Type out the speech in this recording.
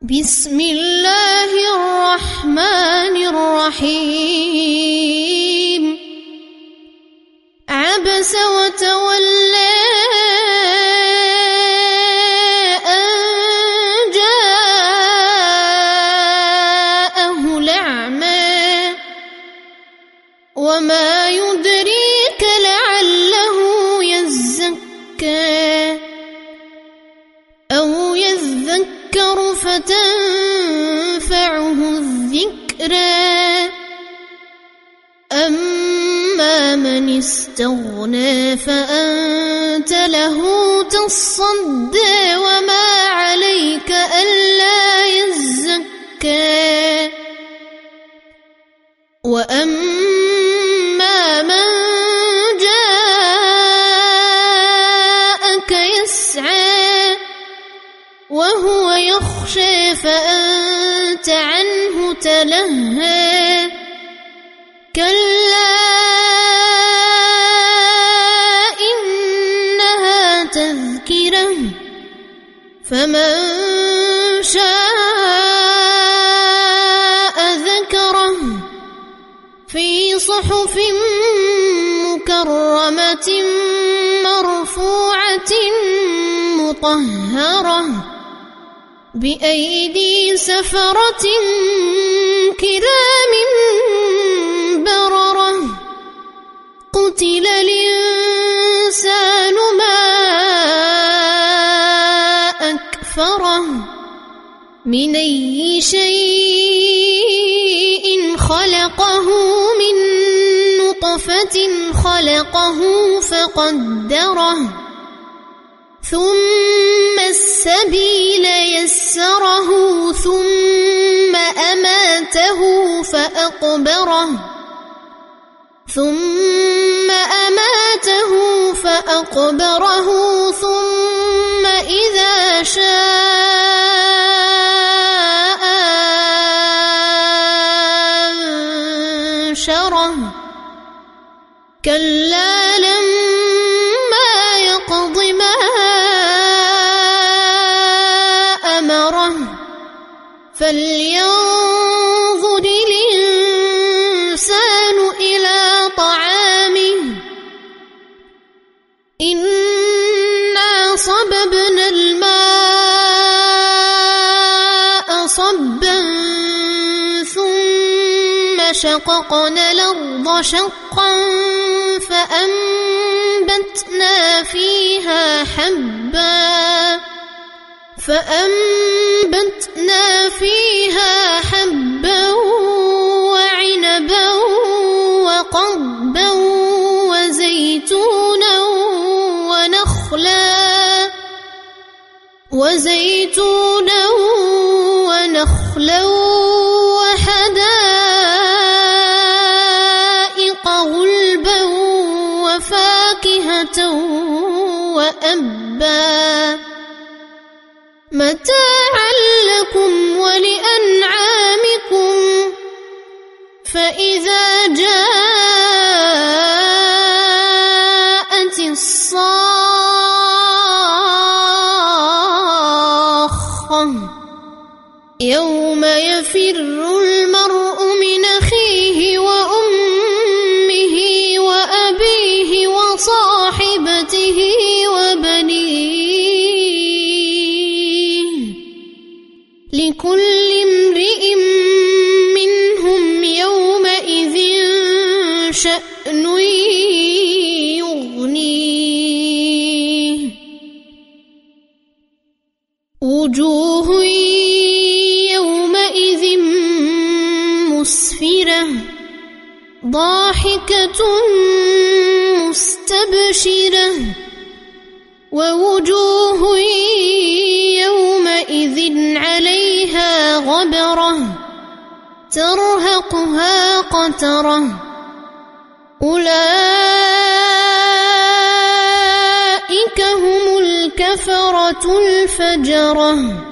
بسم الله الرحمن الرحيم عبس وتولى أن جاءه الأعمى وما يدريك لعله يزكى أو يذكر فتنفعه الذكرى أما من استغنى فأنت له تصدى وما عليك ألا يزكى وأما من جاءك يسعى وهو يخشى فأنت عنه تلهى كلا إنها تذكرة فمن شاء ذكره في صحف مكرمة مرفوعة مطهرة بأيدي سفرة كرام بررة قتل الإنسان ما أكفره من أي شيء خلقه من نطفة خلقه فقدره ثم السبيل يسره ثم أماته فأقبره ثم إذا شاء أنشره كلا لما يقض ما أمره فلينظر الإنسان إلى طعامه إنا صببنا الماء صبا ثم شققنا الأرض شقا فأنبتنا فيها حبا وعنبا وقضبا وزيتونا ونخلا وحدائق غلبا وفاكهة وأبا متاعا لكم ولأنعامكم فإذا جاءت الصاخة يوم يفر المرء من أخيه وأمه وأبيه وصاحبته وبنيه لكل امرئ منهم يومئذ شأن يغنيه وجوه يومئذ مسفرة ضاحكة مستبشرة ووجوه يومئذ عليها غبرة ترهقها قترة أولئك هم الكفرة الفجرة